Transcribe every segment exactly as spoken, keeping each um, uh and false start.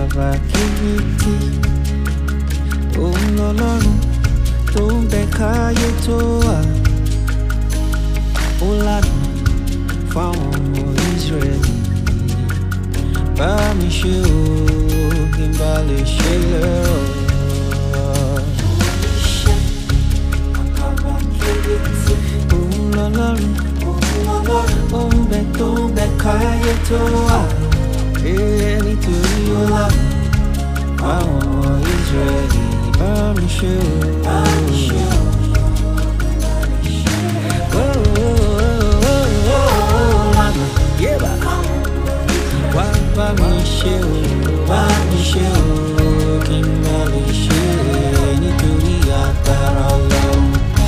àkàbà kìrìtì. Òun lọ́lọ́run tó ń bẹ káyé tó wà. Ó lànà fáwọn ọmọ Ísírẹ́lì. Bá mi ṣe o, kí n bá lè ṣe lẹ́rọ̀. Òun lọ́lọ́run ó ń bẹ tó ń bẹ káyé tó wà. Nítorí ó lànà fáwọn ọmọ Ísírẹ́lì. Bá mi ṣe o. Bá mi ṣe o, bá mi ṣe o, kí n má lè ṣe nítorí agbára Ọlọ́run.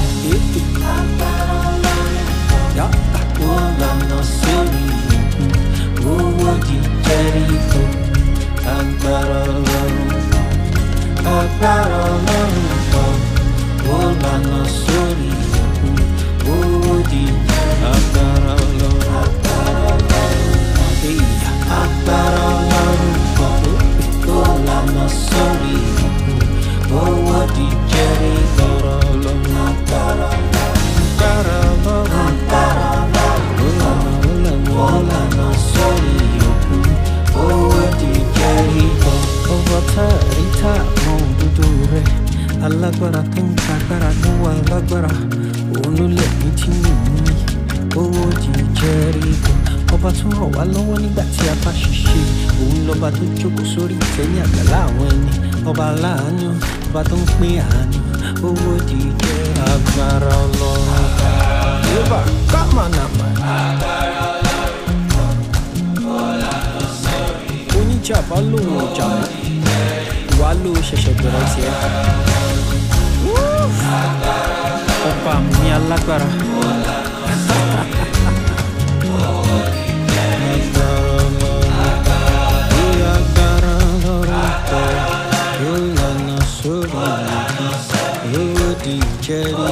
Ó lànà sórí owó di Jẹ́ríkò. Agbára Ọlọ́run, agbára Ọlọ́run pọ̀. Ó lànà sórí owó di agbára Ọlọ́run. Agbára Ọlọ́run pọ̀, ó lànà sórí owó di Jẹ́ríkò. Ọlọ́run agbára Ọlọ́run, agbára Ọlọ́run, ó lànà sórí owó di Jẹ́ríkò. Ọba tá a rí tá a mọ òdodo rẹ̀, alágbára tó ń kagbára tó wà lágbára, òun ló lẹ̀mí tí mi ní owó di Jẹ́ríkò. Ọba tó ràn wá lọ́wọ́ nígbà tí a bá ṣiṣẹ́, òun lọ́ba tó jókòó sórí ìtẹ́ ní àgbàlá àwọn ẹni. Ọba aláàánú, ọba tó ń pín àánú, owó di jẹ́ agbára Ọlọ́run. Yorùbá kámánàmá. Oníjà bá lòun ọjà mọ́, ìwà ló ṣẹ̀ṣẹ̀ bẹ̀rẹ̀ tiẹ̀. Ọba mi alágbára. Jẹ́ríkò.